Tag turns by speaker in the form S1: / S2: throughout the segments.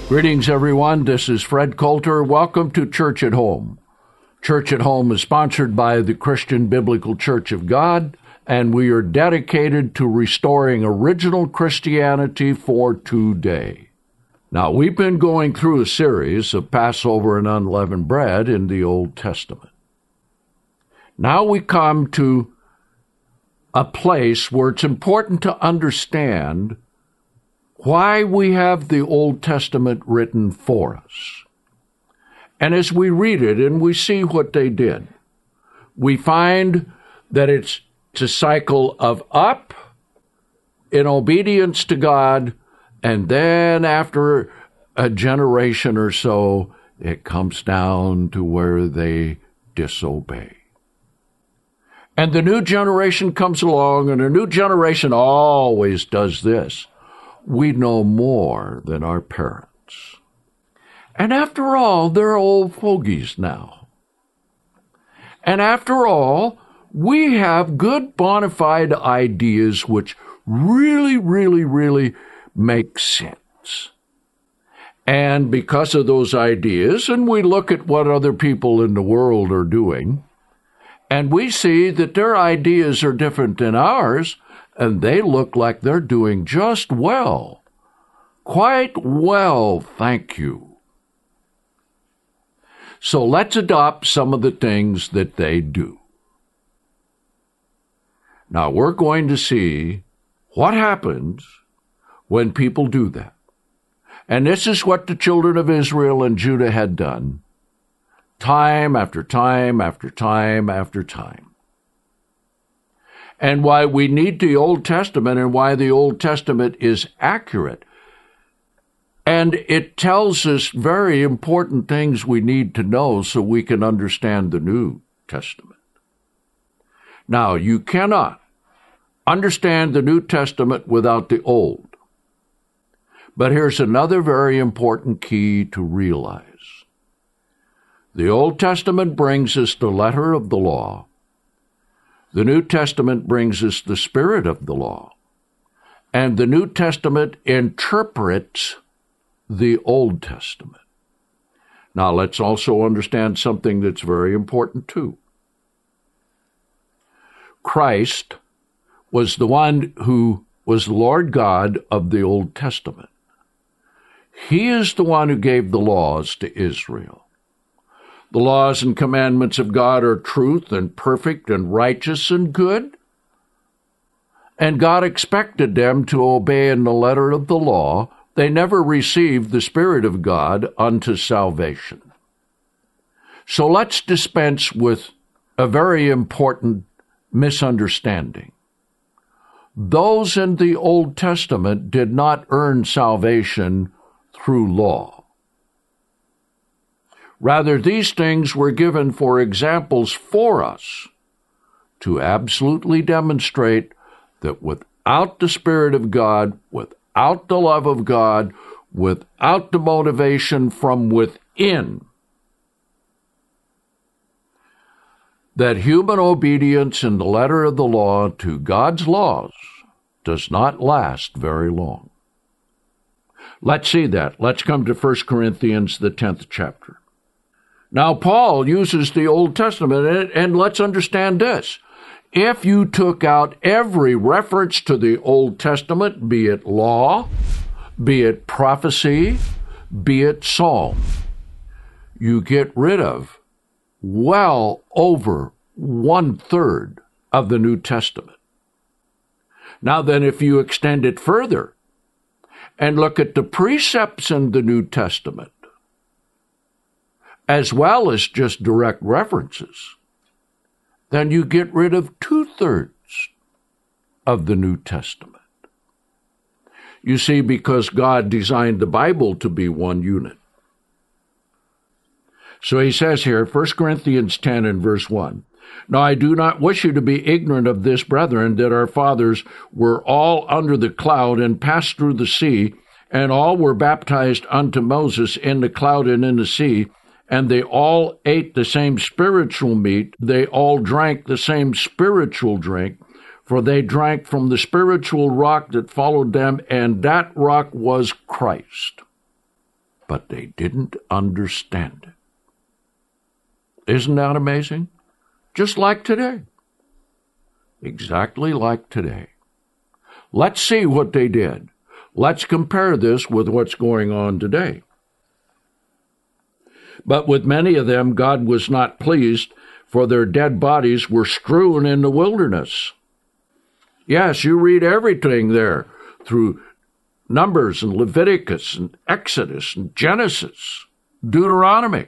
S1: Greetings, everyone. This is Fred Coulter. Welcome to Church at Home. Church at Home is sponsored by the Christian Biblical Church of God, and we are dedicated to restoring original Christianity for today. Now, we've been going through a series of Passover and unleavened bread in the Old Testament. Now we come to a place where it's important to understand why we have the Old Testament written for us. And as we read it and we see what they did, we find that it's a cycle of up in obedience to God, and then after a generation or so, it comes down to where they disobey. And the new generation comes along, and the new generation always does this. We know more than our parents. And after all, they're old fogies now. And after all, we have good bona fide ideas which really make sense. And because of those ideas, and we look at what other people in the world are doing, and we see that their ideas are different than ours, and they look like they're doing just well. Quite well, thank you. So let's adopt some of the things that they do. Now, we're going to see what happens when people do that. And this is what the children of Israel and Judah had done, time after time after time after time. And why we need the Old Testament and why the Old Testament is accurate. And it tells us very important things we need to know so we can understand the New Testament. Now, you cannot understand the New Testament without the Old. But here's another very important key to realize. The Old Testament brings us the letter of the law. The New Testament brings us the spirit of the law. And the New Testament interprets the Old Testament. Now, let's also understand something that's very important, too. Christ was the one who was Lord God of the Old Testament. He is the one who gave the laws to Israel. The laws and commandments of God are truth and perfect and righteous and good. And God expected them to obey in the letter of the law. They never received the Spirit of God unto salvation. So let's dispense with a very important misunderstanding. Those in the Old Testament did not earn salvation through law. Rather, these things were given for examples for us to absolutely demonstrate that without the Spirit of God, without the love of God, without the motivation from within, that human obedience in the letter of the law to God's laws does not last very long. Let's see that. Let's come to 1 Corinthians, the 10th chapter. Now, Paul uses the Old Testament, and let's understand this. If you took out every reference to the Old Testament, be it law, be it prophecy, be it psalm, you get rid of well over 1/3 of the New Testament. Now then, if you extend it further and look at the precepts in the New Testament, as well as just direct references, then you get rid of 2/3 of the New Testament. You see, because God designed the Bible to be one unit. So he says here, 1 Corinthians 10 and verse 1, Now I do not wish you to be ignorant of this, brethren, that our fathers were all under the cloud and passed through the sea, and all were baptized unto Moses in the cloud and in the sea, and they all ate the same spiritual meat, they all drank the same spiritual drink, for they drank from the spiritual rock that followed them, and that rock was Christ. but they didn't understand it. Isn't that amazing? Just like today. Exactly like today. Let's see what they did. Let's compare this with what's going on today. But with many of them, God was not pleased, for their dead bodies were strewn in the wilderness. Yes, you read everything there through Numbers and Leviticus and Exodus and Genesis, Deuteronomy.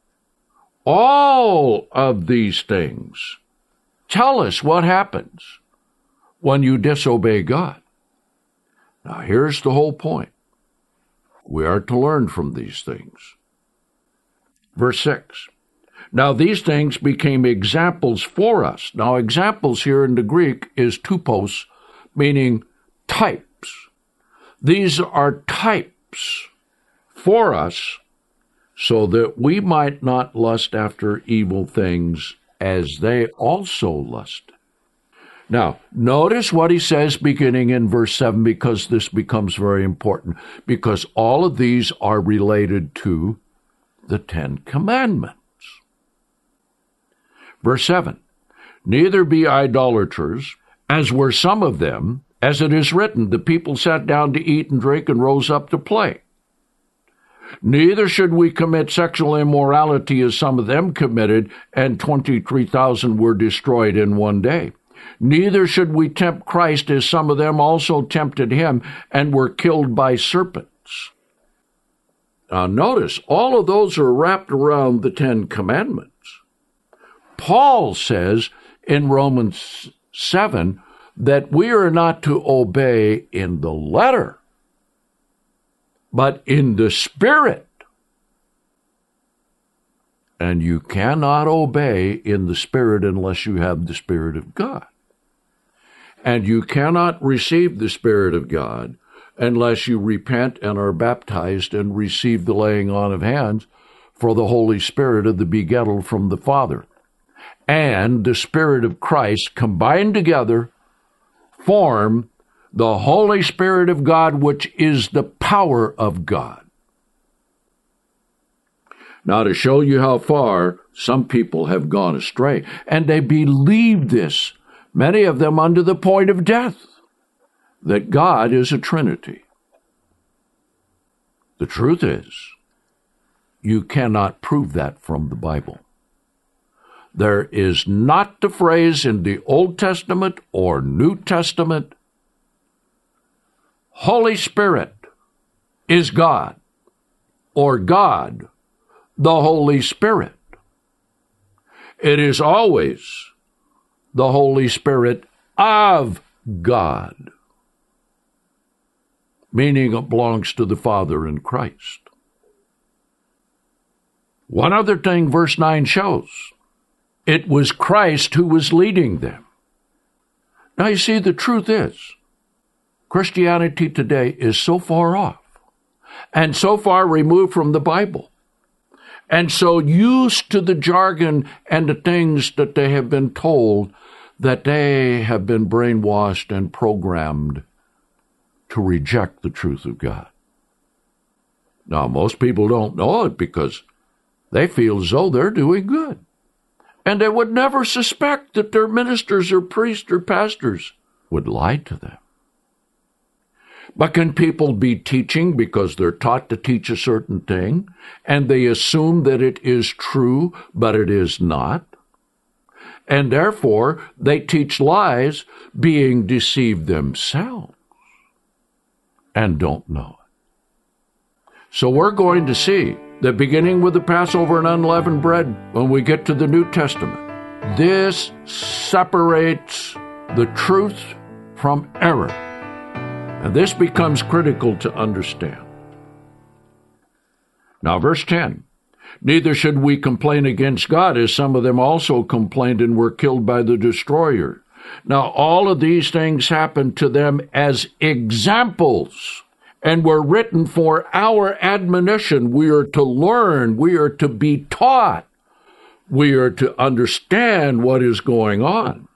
S1: All of these things tell us what happens when you disobey God. Now, here's the whole point. We are to learn from these things. Verse 6. Now, these things became examples for us. Now, examples here in the Greek is tupos, meaning types. These are types for us so that we might not lust after evil things as they also lust. Now, notice what he says beginning in verse 7, because this becomes very important, because all of these are related to the Ten Commandments. Verse 7, neither be idolaters, as were some of them, as it is written, the people sat down to eat and drink and rose up to play. Neither should we commit sexual immorality as some of them committed, and 23,000 were destroyed in one day. Neither should we tempt Christ as some of them also tempted him and were killed by serpents. Now notice, all of those are wrapped around the Ten Commandments. Paul says in Romans 7 that we are not to obey in the letter, but in the Spirit. And you cannot obey in the Spirit unless you have the Spirit of God. And you cannot receive the Spirit of God unless you repent and are baptized and receive the laying on of hands for the Holy Spirit of the begettal from the Father. And the Spirit of Christ combined together form the Holy Spirit of God, which is the power of God. Now, to show you how far some people have gone astray, and they believe this, many of them unto the point of death, that God is a Trinity. The truth is, you cannot prove that from the Bible. There is not the phrase in the Old Testament or New Testament, Holy Spirit is God, or God, the Holy Spirit. It is always the Holy Spirit of God, meaning it belongs to the Father in Christ. One other thing verse 9 shows, it was Christ who was leading them. Now you see, the truth is, Christianity today is so far off and so far removed from the Bible and so used to the jargon and the things that they have been told that they have been brainwashed and programmed to reject the truth of God. Now, most people don't know it because they feel as though they're doing good. And they would never suspect that their ministers or priests or pastors would lie to them. But can people be teaching because they're taught to teach a certain thing, and they assume that it is true, but it is not? And therefore, they teach lies, being deceived themselves, and don't know it. So we're going to see that beginning with the Passover and unleavened bread, when we get to the New Testament, this separates the truth from error. And this becomes critical to understand. Now, verse 10, neither should we complain against God, as some of them also complained and were killed by the destroyer. Now, all of these things happened to them as examples and were written for our admonition. We are to learn. We are to be taught. We are to understand what is going on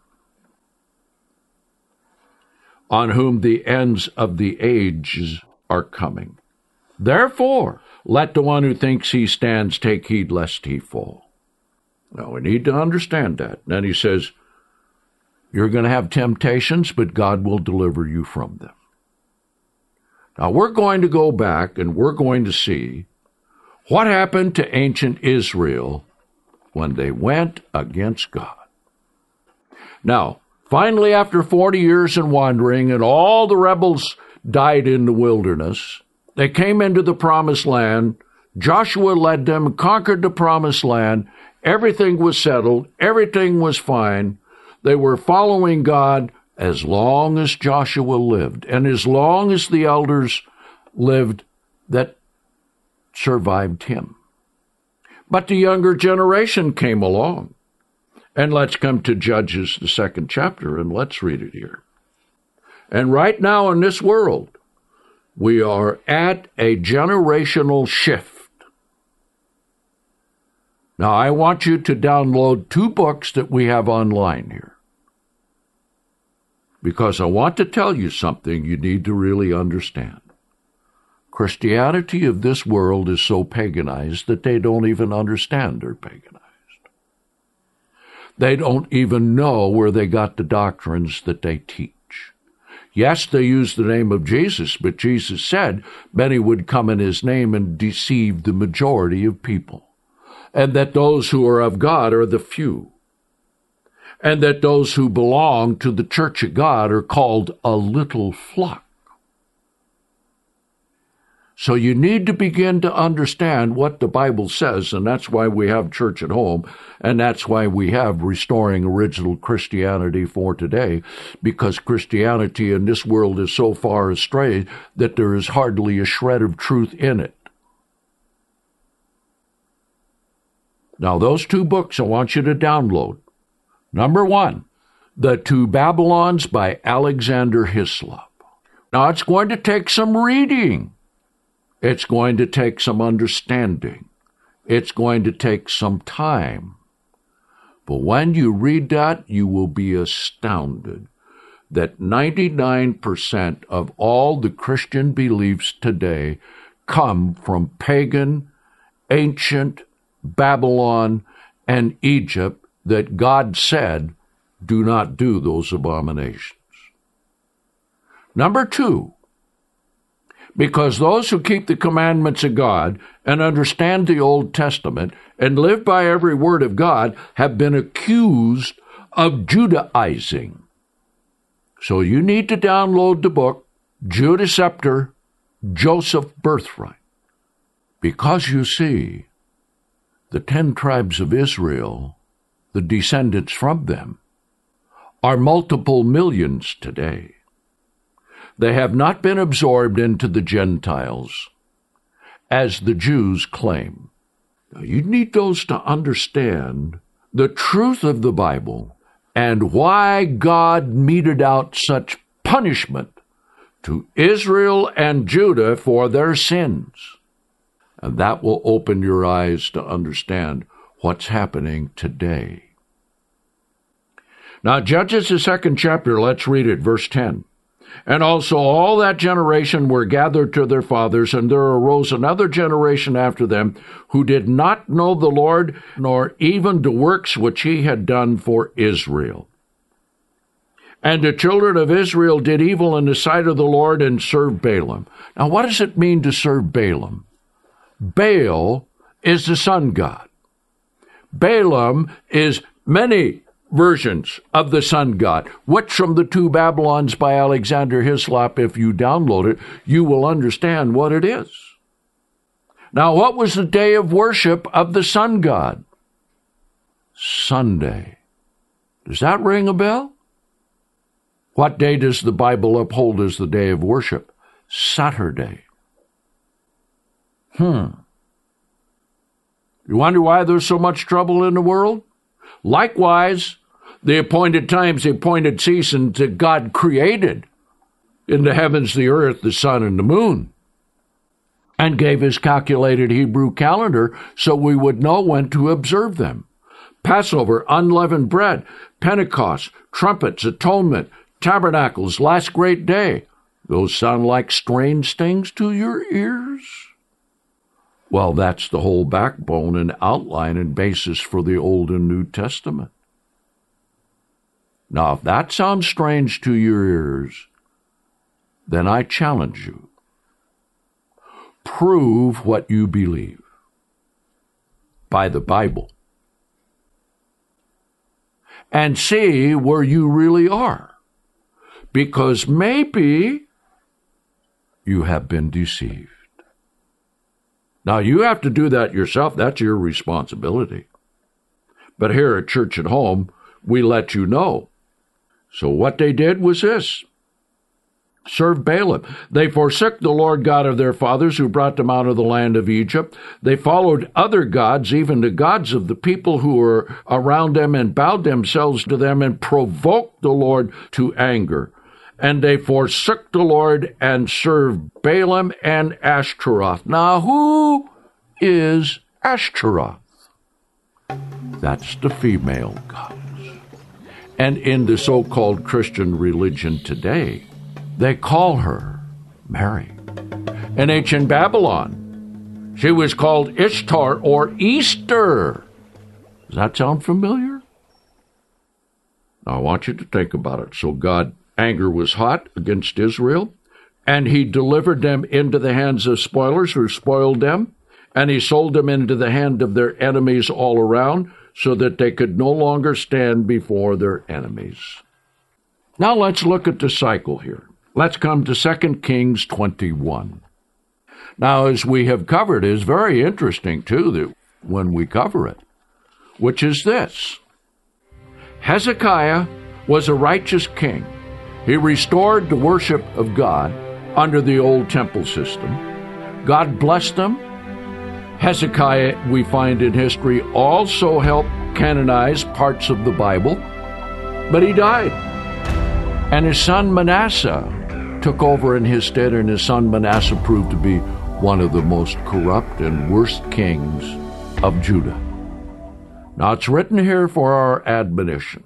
S1: whom the ends of the ages are coming. Therefore, let the one who thinks he stands take heed lest he fall. Now, we need to understand that. Then he says, you're going to have temptations, but God will deliver you from them. Now, we're going to go back and we're going to see what happened to ancient Israel when they went against God. Now, finally, after 40 years in wandering and all the rebels died in the wilderness, they came into the promised land. Joshua led them, conquered the promised land. Everything was settled. Everything was fine. They were following God as long as Joshua lived, and as long as the elders lived that survived him. But the younger generation came along. And let's come to Judges, the 2nd chapter, and let's read it here. And right now in this world, we are at a generational shift. Now, I want you to download 2 books that we have online here, because I want to tell you something you need to really understand. Christianity of this world is so paganized that they don't even understand they're paganized. They don't even know where they got the doctrines that they teach. Yes, they use the name of Jesus, but Jesus said many would come in his name and deceive the majority of people, and that those who are of God are the few, and that those who belong to the church of God are called a little flock. So you need to begin to understand what the Bible says, and that's why we have Church at Home, and that's why we have Restoring Original Christianity for today, because Christianity in this world is so far astray that there is hardly a shred of truth in it. Now, those 2 books I want you to download. Number 1, The 2 Babylons by Alexander Hislop. Now, it's going to take some reading. It's going to take some understanding. It's going to take some time. But when you read that, you will be astounded that 99% of all the Christian beliefs today come from pagan, ancient Babylon and Egypt, that God said, do not do those abominations. Number 2, because those who keep the commandments of God and understand the Old Testament and live by every word of God have been accused of Judaizing. So you need to download the book, Judah Scepter, Joseph Birthright. Because you see, the 10 tribes of Israel, the descendants from them, are multiple millions today. They have not been absorbed into the Gentiles, as the Jews claim. Now, you need those to understand the truth of the Bible and why God meted out such punishment to Israel and Judah for their sins. And that will open your eyes to understand what's happening today. Now, Judges, the 2nd chapter, let's read it, verse 10. And also all that generation were gathered to their fathers, and there arose another generation after them, who did not know the Lord, nor even the works which he had done for Israel. And the children of Israel did evil in the sight of the Lord, and served Balaam. Now, what does it mean to serve Balaam? Baal is the sun god. Balaam is many versions of the sun god, which from the 2 Babylons by Alexander Hislop, if you download it, you will understand what it is. Now, what was the day of worship of the sun god? Sunday. Does that ring a bell? What day does the Bible uphold as the day of worship? Saturday. You wonder why there's so much trouble in the world? Likewise, the appointed times, the appointed seasons that God created in the heavens, the earth, the sun, and the moon, and gave his calculated Hebrew calendar so we would know when to observe them. Passover, unleavened bread, Pentecost, trumpets, atonement, tabernacles, last great day. Those sound like strange things to your ears? Well, that's the whole backbone and outline and basis for the Old and New Testament. Now, if that sounds strange to your ears, then I challenge you. Prove what you believe by the Bible and see where you really are, because maybe you have been deceived. Now, you have to do that yourself. That's your responsibility. But here at Church at Home, we let you know. So what they did was this: serve Balaam. They forsook the Lord God of their fathers, who brought them out of the land of Egypt. They followed other gods, even the gods of the people who were around them, and bowed themselves to them and provoked the Lord to anger. And they forsook the Lord and served Balaam and Ashtaroth. Now, who is Ashtaroth? That's the female goddess. And in the so-called Christian religion today, they call her Mary. In ancient Babylon, she was called Ishtar or Easter. Does that sound familiar? Now, I want you to think about it. So God's anger was hot against Israel, and he delivered them into the hands of spoilers who spoiled them, and he sold them into the hand of their enemies all around, so that they could no longer stand before their enemies. Now let's look at the cycle here. Let's come to 2 Kings 21. Now, as we have covered, it is very interesting, too, that when we cover it, which is this: Hezekiah was a righteous king. He restored the worship of God under the old temple system. God blessed them. Hezekiah, we find in history, also helped canonize parts of the Bible, but he died. And his son Manasseh took over in his stead, and his son Manasseh proved to be one of the most corrupt and worst kings of Judah. Now, it's written here for our admonition.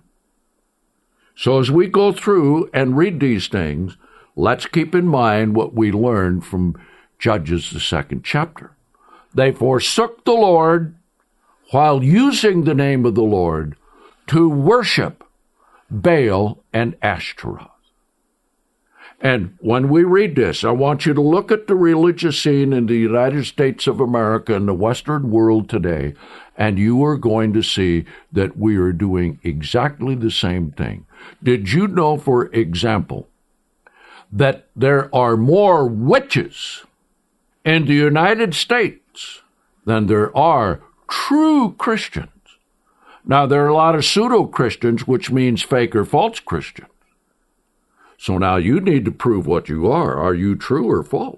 S1: So as we go through and read these things, let's keep in mind what we learned from Judges, the 2nd chapter. They forsook the Lord while using the name of the Lord to worship Baal and Ashtaroth. And when we read this, I want you to look at the religious scene in the United States of America and the Western world today, and you are going to see that we are doing exactly the same thing. Did you know, for example, that there are more witches in the United States than there are true Christians? Now, there are a lot of pseudo-Christians, which means fake or false Christians. So now you need to prove what you are. Are you true or false?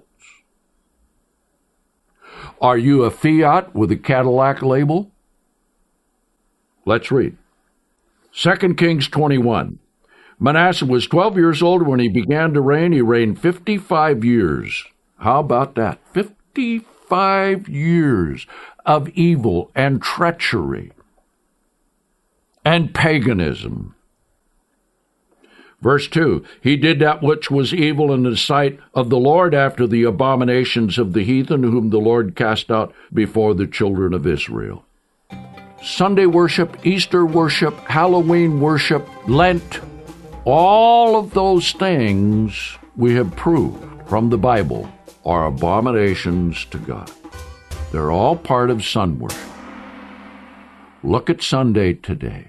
S1: Are you a Fiat with a Cadillac label? Let's read. 2 Kings 21. Manasseh was 12 years old when he began to reign. He reigned 55 years. How about that? 55 years of evil and treachery and paganism. Verse 2, he did that which was evil in the sight of the Lord after the abominations of the heathen, whom the Lord cast out before the children of Israel. Sunday worship, Easter worship, Halloween worship, Lent, all of those things we have proved from the Bible are abominations to God. They're all part of sun worship. Look at Sunday today.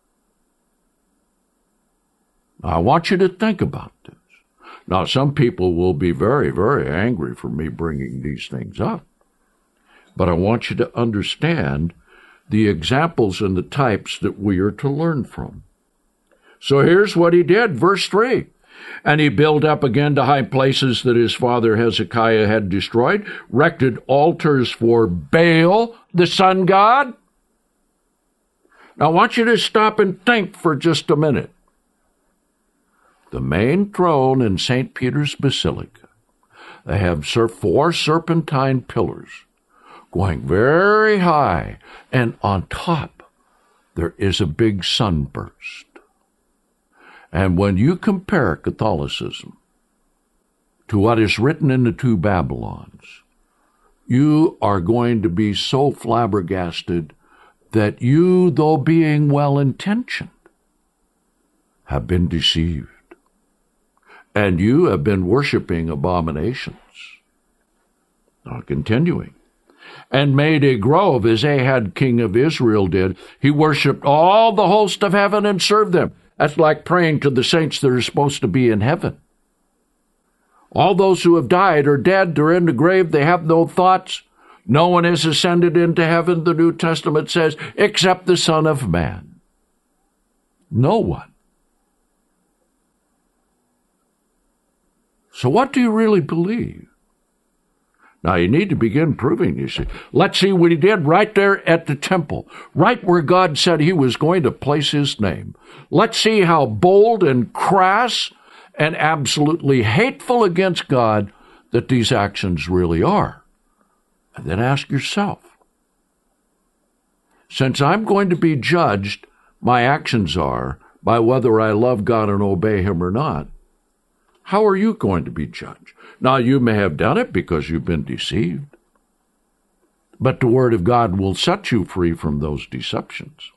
S1: I want you to think about this. Now, some people will be very, very angry for me bringing these things up. But I want you to understand the examples and the types that we are to learn from. So here's what he did, verse 3. And he built up again the high places that his father Hezekiah had destroyed, erected altars for Baal, the sun god. Now, I want you to stop and think for just a minute. The main throne in St. Peter's Basilica, they have 4 serpentine pillars going very high, and on top there is a big sunburst. And when you compare Catholicism to what is written in the 2 Babylons, you are going to be so flabbergasted that you, though being well-intentioned, have been deceived. And you have been worshiping abominations. Now, continuing. And made a grove, as Ahab king of Israel did. He worshipped all the host of heaven and served them. That's like praying to the saints that are supposed to be in heaven. All those who have died are dead, they're in the grave, they have no thoughts. No one has ascended into heaven, the New Testament says, except the Son of Man. No one. So what do you really believe? Now, you need to begin proving, you see. Let's see what he did right there at the temple, right where God said he was going to place his name. Let's see how bold and crass and absolutely hateful against God that these actions really are. And then ask yourself, since I'm going to be judged, my actions are, by whether I love God and obey him or not, how are you going to be judged? Now, you may have done it because you've been deceived, but the Word of God will set you free from those deceptions.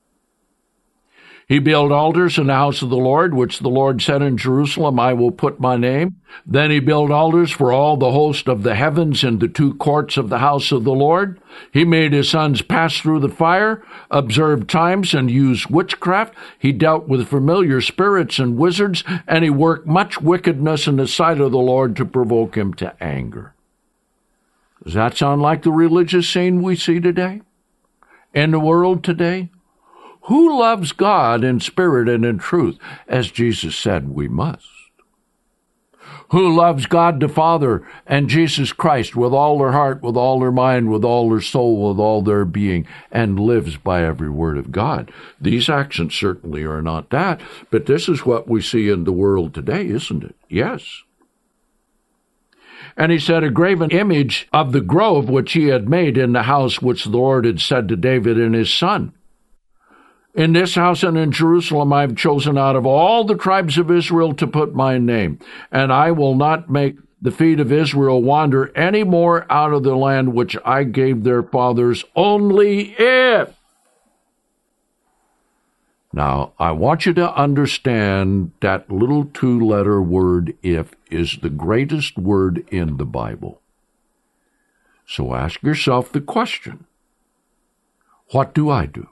S1: He built altars in the house of the Lord, which the Lord said in Jerusalem, I will put my name. Then he built altars for all the host of the heavens in the two courts of the house of the Lord. He made his sons pass through the fire, observed times, and used witchcraft. He dealt with familiar spirits and wizards, and he worked much wickedness in the sight of the Lord to provoke him to anger. Does that sound like the religious scene we see today? In the world today? Who loves God in spirit and in truth, as Jesus said we must? Who loves God the Father and Jesus Christ with all their heart, with all their mind, with all their soul, with all their being, and lives by every word of God? These actions certainly are not that, but this is what we see in the world today, isn't it? Yes. And he said, a graven image of the grove which he had made in the house which the Lord had said to David and his son. In this house and in Jerusalem I have chosen out of all the tribes of Israel to put my name, and I will not make the feet of Israel wander any more out of the land which I gave their fathers, only if. Now, I want you to understand that little two-letter word, if, is the greatest word in the Bible. So ask yourself the question, what do I do?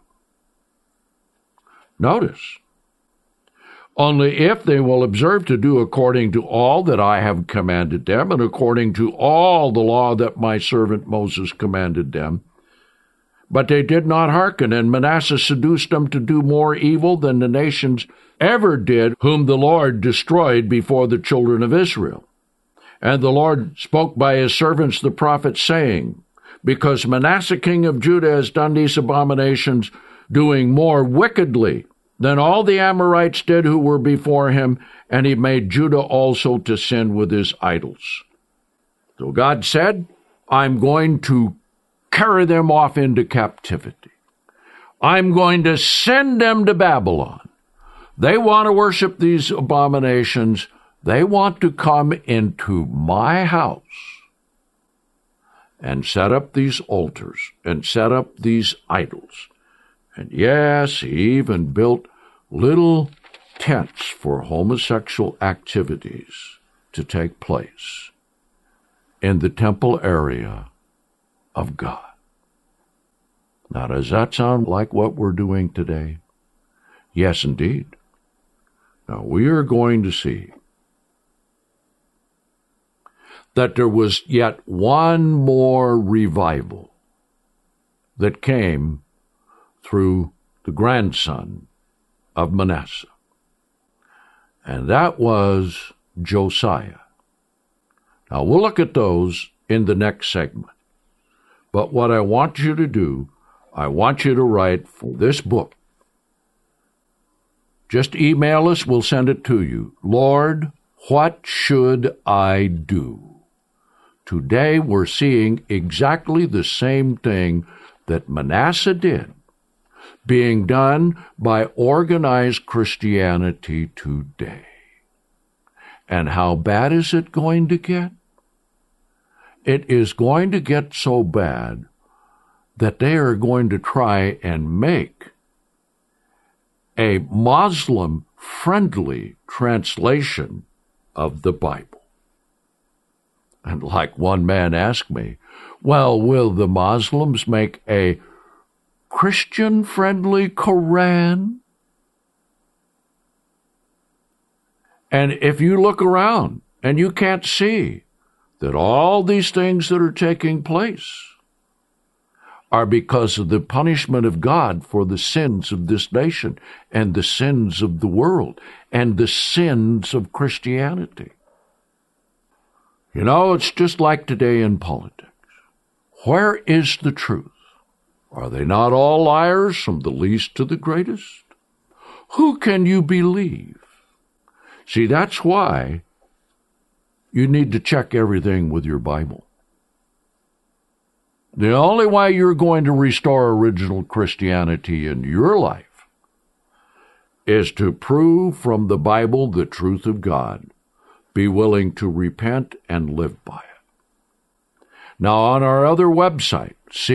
S1: Notice, only if they will observe to do according to all that I have commanded them, and according to all the law that my servant Moses commanded them. But they did not hearken, and Manasseh seduced them to do more evil than the nations ever did, whom the Lord destroyed before the children of Israel. And the Lord spoke by his servants the prophets, saying, because Manasseh king of Judah has done these abominations, doing more wickedly than all the Amorites did who were before him, and he made Judah also to sin with his idols. So God said, I'm going to carry them off into captivity. I'm going to send them to Babylon. They want to worship these abominations. They want to come into my house and set up these altars and set up these idols. And yes, he even built little tents for homosexual activities to take place in the temple area of God. Now, does that sound like what we're doing today? Yes, indeed. Now, we are going to see that there was yet one more revival that came through the grandson of Manasseh. And that was Josiah. Now, we'll look at those in the next segment. But what I want you to do, I want you to write for this book. Just email us, we'll send it to you. Lord, what should I do? Today we're seeing exactly the same thing that Manasseh did being done by organized Christianity today. And how bad is it going to get? it is going to get so bad that they are going to try and make a Muslim-friendly translation of the Bible. And like one man asked me, well, will the Muslims make a Christian-friendly Quran? And if you look around and you can't see that all these things that are taking place are because of the punishment of God for the sins of this nation and the sins of the world and the sins of Christianity. You know, it's just like today in politics. Where is the truth? Are they not all liars from the least to the greatest? Who can you believe? See, that's why you need to check everything with your Bible. The only way you're going to restore original Christianity in your life is to prove from the Bible the truth of God. Be willing to repent and live by it. Now, on our other website,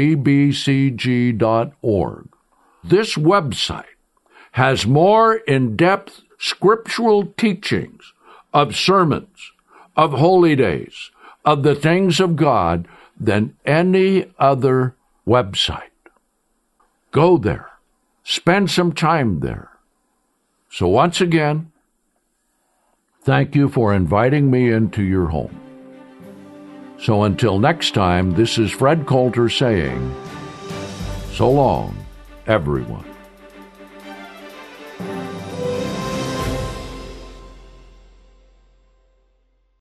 S1: cbcg.org, this website has more in-depth scriptural teachings of sermons, of holy days, of the things of God than any other website. Go there. Spend some time there. So once again, thank you for inviting me into your home. So until next time, this is Fred Coulter saying, so long, everyone.